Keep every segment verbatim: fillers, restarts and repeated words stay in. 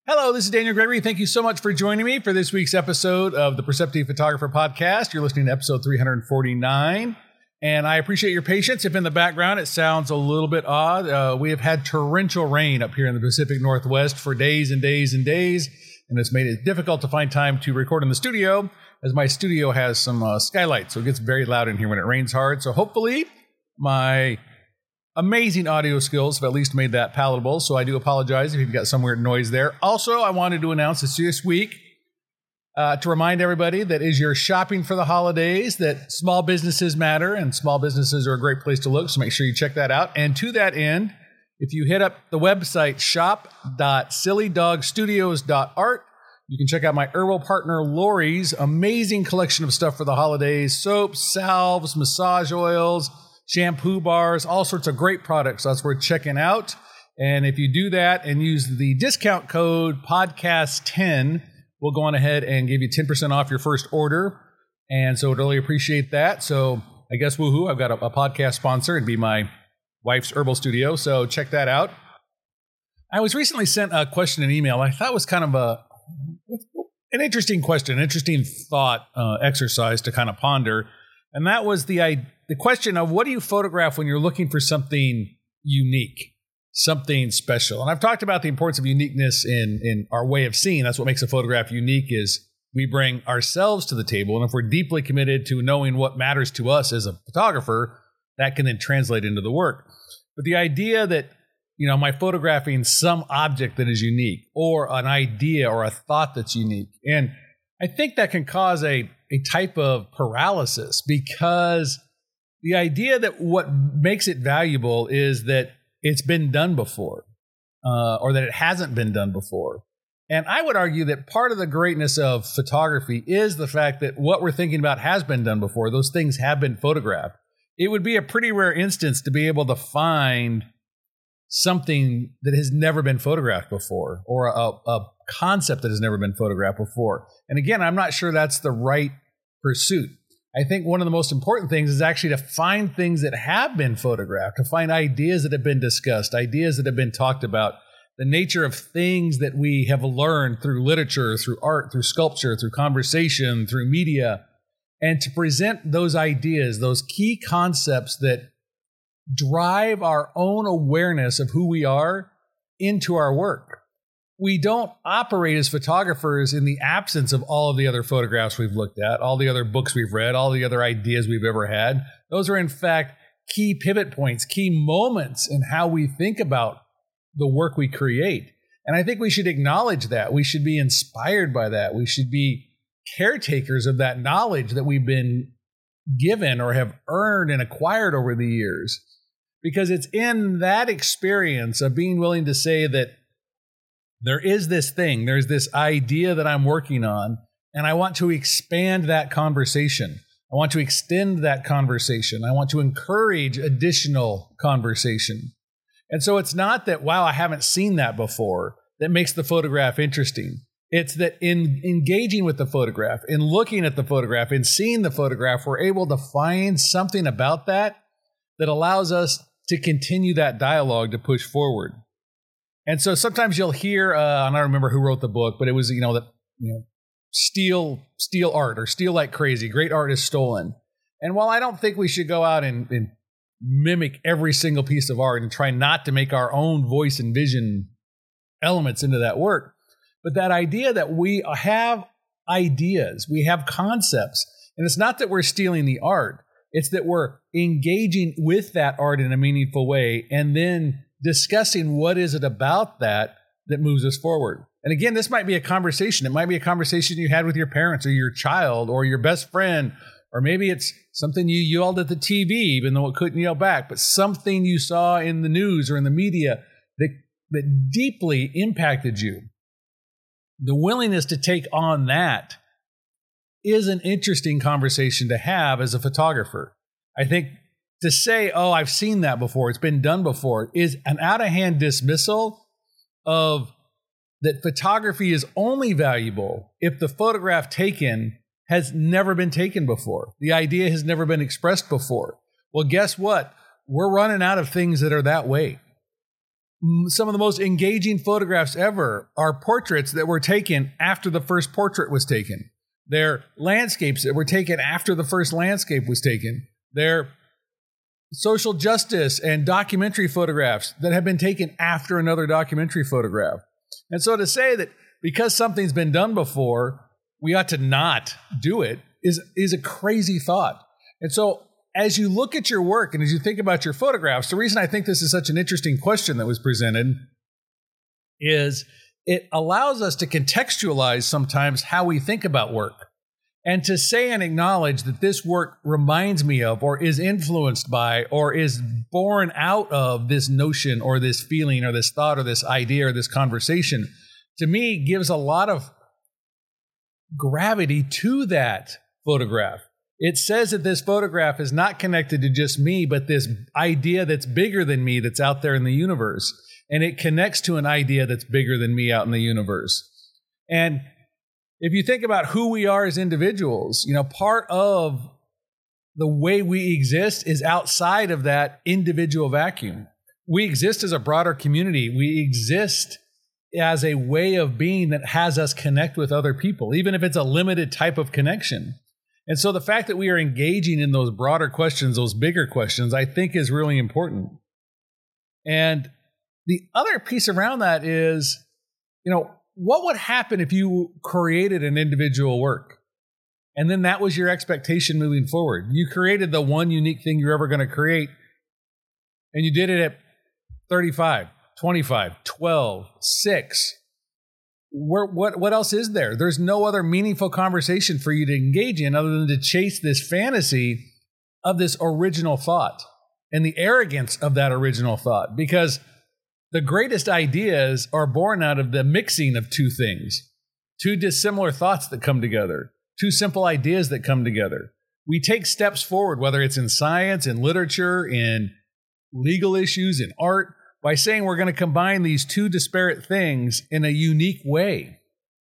Hello, this is Daniel Gregory. Thank you so much for joining me for this week's episode of the Perceptive Photographer Podcast. You're listening to episode three forty-nine, and I appreciate your patience. If in the background it sounds a little bit odd, uh, we have had torrential rain up here in the Pacific Northwest for days and days and days, and it's made it difficult to find time to record in the studio, as my studio has some uh, skylights, so it gets very loud in here when it rains hard. So hopefully my amazing audio skills have at least made that palatable, so I do apologize if you've got some weird noise there. Also, I wanted to announce this this week uh, to remind everybody that as you're shopping for the holidays, that small businesses matter, and small businesses are a great place to look, so make sure you check that out. And to that end, if you hit up the website shop dot silly dog studios dot art, you can check out my herbal partner Lori's amazing collection of stuff for the holidays: soaps, salves, massage oils, shampoo bars, all sorts of great products. That's worth checking out. And if you do that and use the discount code podcast ten, we'll go on ahead and give you ten percent off your first order. And so I'd really appreciate that. So I guess woohoo, I've got a, a podcast sponsor. It'd be my wife's herbal studio. So check that out. I was recently sent a question in email I thought was kind of a an interesting question, an interesting thought uh, exercise to kind of ponder. And that was the idea. The question of what do you photograph when you're looking for something unique, something special? And I've talked about the importance of uniqueness in, in our way of seeing. That's what makes a photograph unique, is we bring ourselves to the table. And if we're deeply committed to knowing what matters to us as a photographer, that can then translate into the work. But the idea that, you know, am I photographing some object that is unique, or an idea or a thought that's unique? And I think that can cause a, a type of paralysis, because the idea that what makes it valuable is that it's been done before, uh, or that it hasn't been done before. And I would argue that part of the greatness of photography is the fact that what we're thinking about has been done before. Those things have been photographed. It would be a pretty rare instance to be able to find something that has never been photographed before, or a, a concept that has never been photographed before. And again, I'm not sure that's the right pursuit. I think one of the most important things is actually to find things that have been photographed, to find ideas that have been discussed, ideas that have been talked about, the nature of things that we have learned through literature, through art, through sculpture, through conversation, through media, and to present those ideas, those key concepts that drive our own awareness of who we are into our work. We don't operate as photographers in the absence of all of the other photographs we've looked at, all the other books we've read, all the other ideas we've ever had. Those are, in fact, key pivot points, key moments in how we think about the work we create. And I think we should acknowledge that. We should be inspired by that. We should be caretakers of that knowledge that we've been given or have earned and acquired over the years. Because it's in that experience of being willing to say that there is this thing, there's this idea that I'm working on, and I want to expand that conversation. I want to extend that conversation. I want to encourage additional conversation. And so it's not that, wow, I haven't seen that before, that makes the photograph interesting. It's that in engaging with the photograph, in looking at the photograph, in seeing the photograph, we're able to find something about that that allows us to continue that dialogue to push forward. And so sometimes you'll hear, uh, and I don't remember who wrote the book, but it was, you know, that, you know, steal, steal art, or steal like crazy. Great art is stolen. And while I don't think we should go out and, and mimic every single piece of art and try not to make our own voice and vision elements into that work, but that idea that we have ideas, we have concepts, and it's not that we're stealing the art, it's that we're engaging with that art in a meaningful way, and then discussing what is it about that that moves us forward. And again, this might be a conversation. It might be a conversation you had with your parents or your child or your best friend, or maybe it's something you yelled at the T V, even though it couldn't yell back, but something you saw in the news or in the media that, that deeply impacted you. The willingness to take on that is an interesting conversation to have as a photographer. I think to say, oh, I've seen that before, it's been done before, is an out-of-hand dismissal of that photography is only valuable if the photograph taken has never been taken before. The idea has never been expressed before. Well, guess what? We're running out of things that are that way. some of the most engaging photographs ever are portraits that were taken after the first portrait was taken. They're landscapes that were taken after the first landscape was taken. They're social justice and documentary photographs that have been taken after another documentary photograph. And so to say that because something's been done before, we ought to not do it is, is a crazy thought. And so as you look at your work and as you think about your photographs, the reason I think this is such an interesting question that was presented is it allows us to contextualize sometimes how we think about work. And to say and acknowledge that this work reminds me of, or is influenced by, or is born out of this notion, or this feeling, or this thought, or this idea, or this conversation, to me gives a lot of gravity to that photograph. It says that this photograph is not connected to just me, but this idea that's bigger than me that's out there in the universe. And it connects to an idea that's bigger than me out in the universe. And if you think about who we are as individuals, you know, part of the way we exist is outside of that individual vacuum. We exist as a broader community. We exist as a way of being that has us connect with other people, even if it's a limited type of connection. And so the fact that we are engaging in those broader questions, those bigger questions, I think is really important. And the other piece around that is, you know, what would happen if you created an individual work and then that was your expectation moving forward? You created the one unique thing you're ever going to create and you did it at thirty-five, twenty-five, twelve, six. Where, what, what else is there? There's no other meaningful conversation for you to engage in other than to chase this fantasy of this original thought and the arrogance of that original thought, because the greatest ideas are born out of the mixing of two things, two dissimilar thoughts that come together, two simple ideas that come together. We take steps forward, whether it's in science, in literature, in legal issues, in art, by saying we're going to combine these two disparate things in a unique way.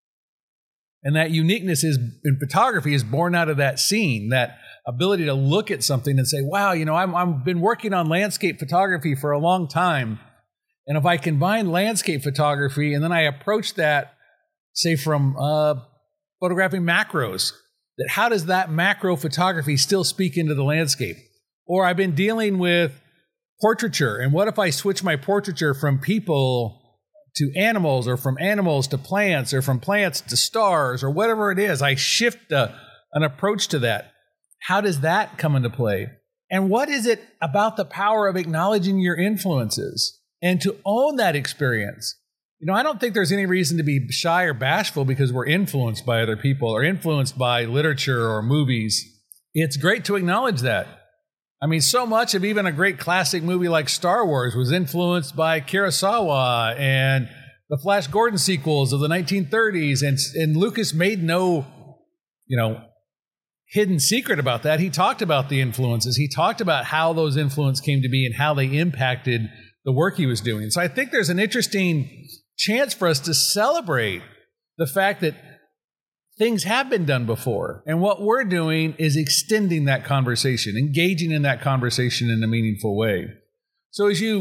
And that uniqueness is in photography is born out of that scene, that ability to look at something and say, wow, you know, I'm, I've been working on landscape photography for a long time. And if I combine landscape photography and then I approach that, say, from uh, photographing macros, that how does that macro photography still speak into the landscape? Or I've been dealing with portraiture, and what if I switch my portraiture from people to animals, or from animals to plants, or from plants to stars, or whatever it is? I shift a, an approach to that. How does that come into play? And what is it about the power of acknowledging your influences and to own that experience? You know, I don't think there's any reason to be shy or bashful because we're influenced by other people or influenced by literature or movies. It's great to acknowledge that. I mean, so much of even a great classic movie like Star Wars was influenced by Kurosawa and the Flash Gordon sequels of the nineteen thirties. And, and Lucas made no, you know, hidden secret about that. He talked about the influences. He talked about how those influences came to be and how they impacted the work he was doing. So I think there's an interesting chance for us to celebrate the fact that things have been done before. And what we're doing is extending that conversation, engaging in that conversation in a meaningful way. So as you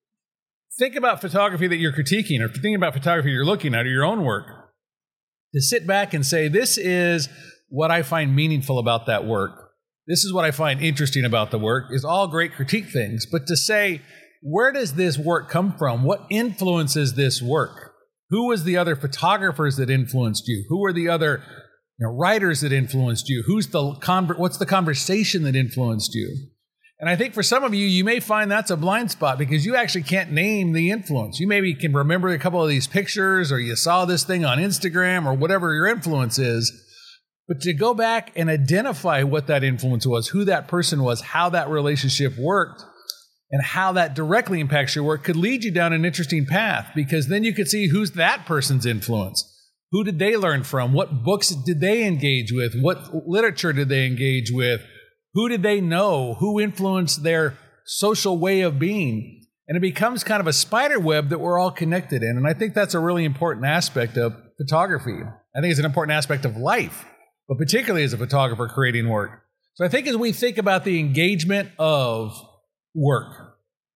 think about photography that you're critiquing, or thinking about photography you're looking at, or your own work, to sit back and say, this is what I find meaningful about that work. This is what I find interesting about the work, is all great critique things. But to say, where does this work come from? What influences this work? Who was the other photographers that influenced you? Who were the other you know, writers that influenced you? Who's the conver- What's the conversation that influenced you? And I think for some of you, you may find that's a blind spot because you actually can't name the influence. You maybe can remember a couple of these pictures, or you saw this thing on Instagram, or whatever your influence is. But to go back and identify what that influence was, who that person was, how that relationship worked, and how that directly impacts your work could lead you down an interesting path, because then you could see who's that person's influence. Who did they learn from? What books did they engage with? What literature did they engage with? Who did they know? Who influenced their social way of being? And it becomes kind of a spider web that we're all connected in. And I think that's a really important aspect of photography. I think it's an important aspect of life, but particularly as a photographer creating work. So I think as we think about the engagement of work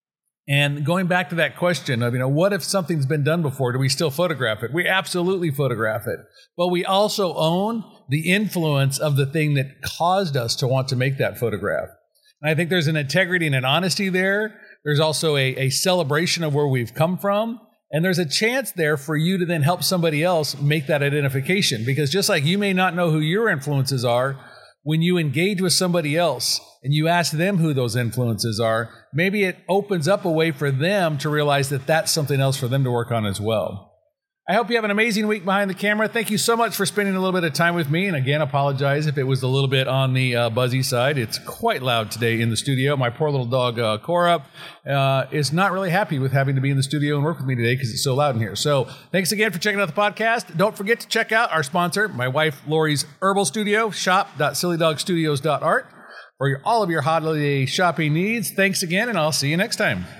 And going back to that question of, you know, what if something's been done before? Do we still photograph it? We absolutely photograph it. But we also own the influence of the thing that caused us to want to make that photograph. And I think there's an integrity and an honesty there. There's also a, a celebration of where we've come from. And there's a chance there for you to then help somebody else make that identification. Because just like you may not know who your influences are, when you engage with somebody else and you ask them who those influences are, maybe it opens up a way for them to realize that that's something else for them to work on as well. I hope you have an amazing week behind the camera. Thank you so much for spending a little bit of time with me. And again, apologize if it was a little bit on the uh, buzzy side. It's quite loud today in the studio. My poor little dog, uh, Cora, uh, is not really happy with having to be in the studio and work with me today because it's so loud in here. So thanks again for checking out the podcast. Don't forget to check out our sponsor, my wife Lori's Herbal Studio, shop dot silly dog studios dot art for your, all of your holiday shopping needs. Thanks again, and I'll see you next time.